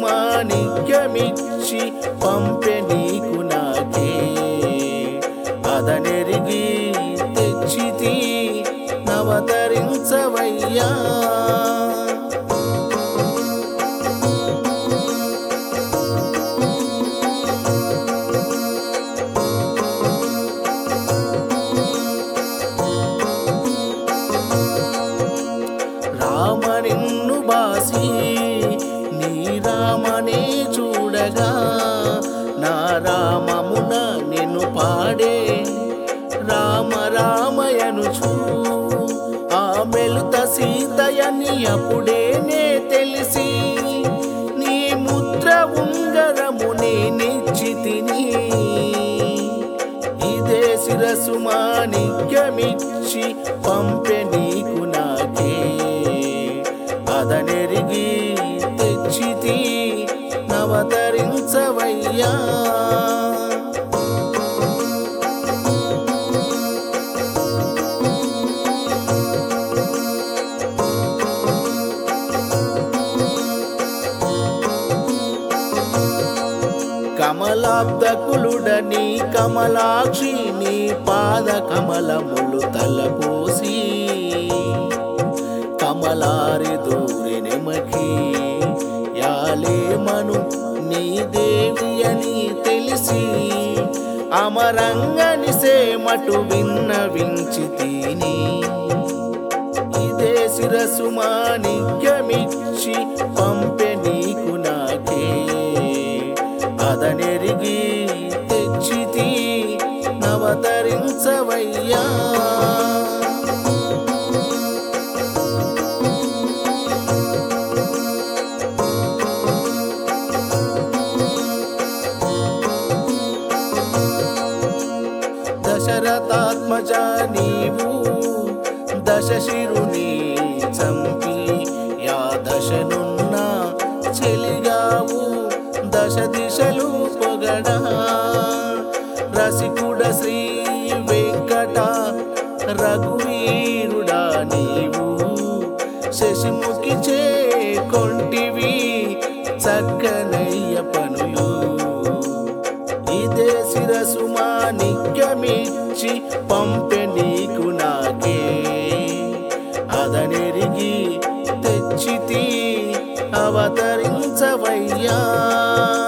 మాణిక్యమిచ్చి పంపె నీకు నాకే అదనెరిగి తెచ్చితి నవతరించవయ్యా రామ నిన్ను బాసి నీ రామనే చూడగా నా రామమున నిన్ను పాడే రామ రామయనుచు ఆ మెలుత సీతయని అప్పుడేనే తెలిసి నీ ముద్ర ఉంగరము నేనిచ్చితిని ఇదే శిరసు మాణిక్యమిచ్చి పంపె నీకు నాకే అదనెరిగి తెచ్చితి నవతరించవయ్యా కమలాబ్దకులుడని కమలాక్షి నీ పాద కమలములు తలపోసి కమలారి దూరినెమకి యాలేమను నీ దేవి అని తెలిసి అమరంగని సేమటు విన్నవించితిని ఇదే శిరసు మాణిక్యమిచ్చి పంపె నీకు నాకే అదనెరిగి తెచ్చితి నవతరించవయ్యా దశరథాత్మజా నీవు దశశిరుని చంపి యా దశనున్న చెలిగావు దశ దిశలు పొగడా రసికుడ శ్రీ వెంకట రఘువీరుడా నీవు శశిముఖి చే కొంటివి చక్కనయ్య పనులు ఇదే శిరసు మాణిక్యమిచ్చి పంపె నీకు నాకే అదనెరిగి తెచ్చితి అవతరించవయ్యా